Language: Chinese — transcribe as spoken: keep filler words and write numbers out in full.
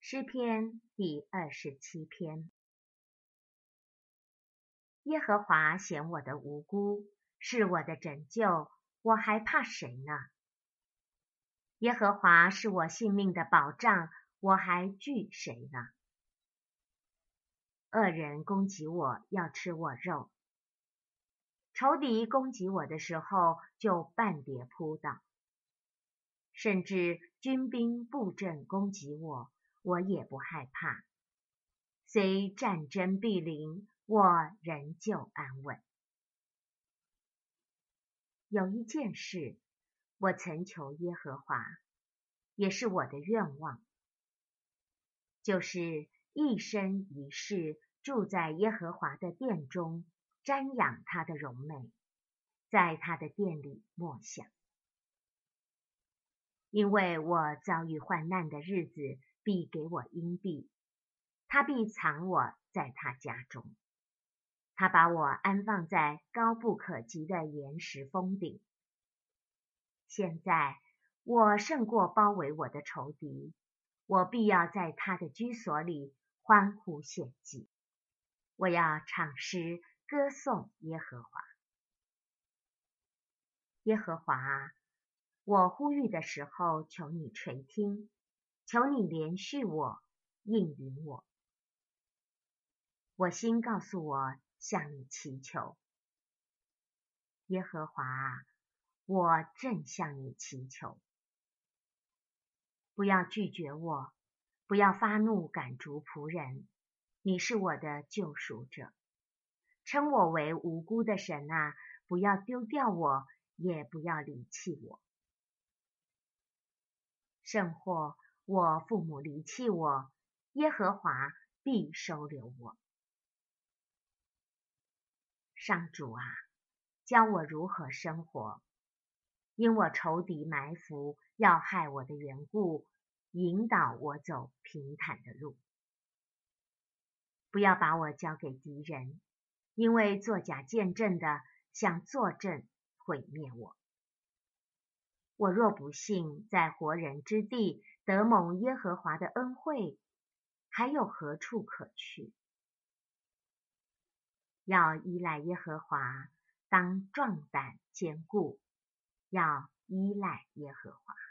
诗篇第二十七篇。耶和华显我的无辜，是我的拯救，我还怕谁呢？耶和华是我性命的保障，我还惧谁呢？恶人攻击我，要吃我肉；仇敌攻击我的时候，就半跌扑倒。甚至军兵布阵攻击我，我也不害怕。虽战争必临，我仍旧安稳。有一件事，我曾求耶和华，也是我的愿望，就是一生一世住在耶和华的殿中，瞻仰他的荣美，在他的殿里默想。因为我遭遇患难的日子，必给我荫庇，他必藏我在他家中。他把我安放在高不可及的岩石峰顶。现在我胜过包围我的仇敌，我必要在他的居所里欢呼献祭。我要唱诗歌颂耶和华。耶和华啊，我呼吁的时候，求你垂听，求你怜恤我，应允我。我心告诉我向你祈求。耶和华啊，我正向你祈求。不要拒绝我，不要发怒赶逐仆人，你是我的救赎者。称我为无辜的神啊，不要丢掉我，也不要离弃我。甚或我父母离弃我，耶和华必收留我。上主啊，教我如何生活，因我仇敌埋伏要害我的缘故，引导我走平坦的路。不要把我交给敌人，因为作假见证的想作证毁灭我。我若不幸在活人之地得蒙耶和华的恩惠，还有何处可去？要依赖耶和华，当壮胆坚固，要依赖耶和华。